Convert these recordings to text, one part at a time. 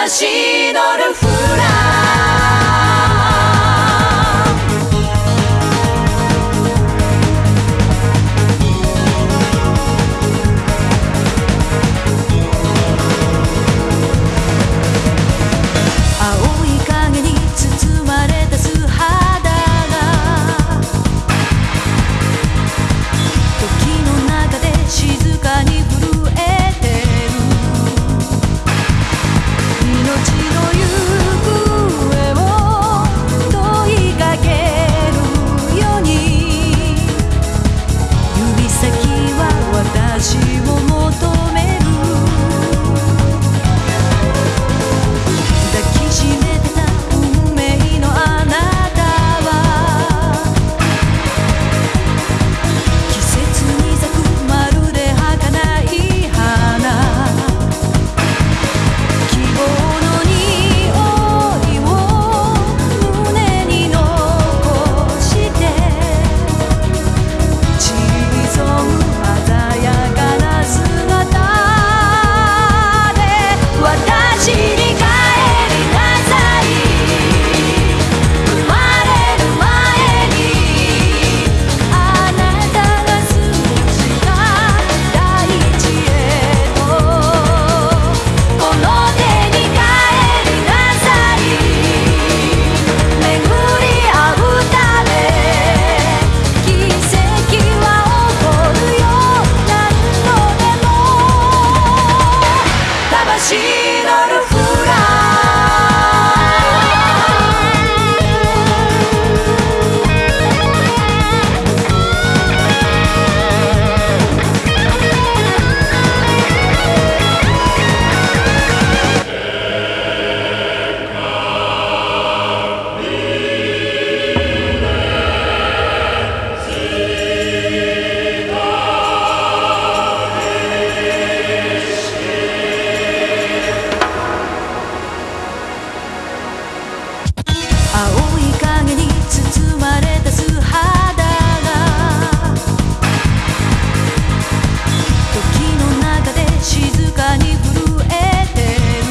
魂のルフラン。青い影に包まれた素肌が時の中で静かに震えてる。命の行方を問いかけるように、指先は私を求める。抱きしめてた運命のあなたは、季節に咲くまるで儚い花。希望の匂いを胸に残して散り添う鮮やかな姿で、私に帰りなさい。生まれる前にあなたが過ごした大地へと、この手に帰りなさい。巡り合うため奇跡は起こるよ、何度でも。魂のルフラン。青い影に包まれた素肌が時の中で静かに震えてる。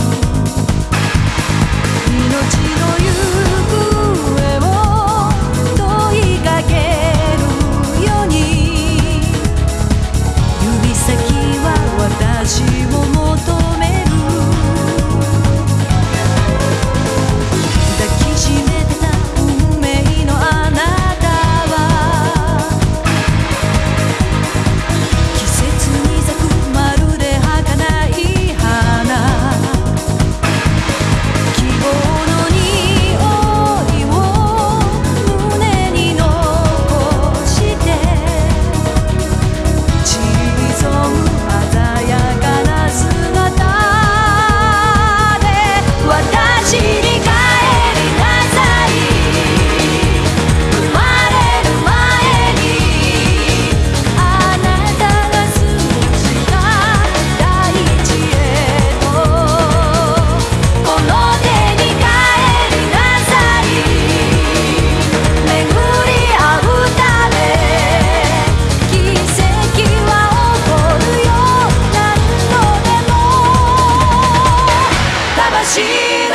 命の行方を問いかけるように、指先は私を求める。抱きしめてた運命のあなたは、季節に咲くまるで儚い花。希望の匂いを胸に残して散り添う鮮やかな姿で、私に帰りなさい。生まれる前にあなたが過ごした大地へと、この手に帰りなさい。巡り合うため奇跡は起こるよ、何度でも。魂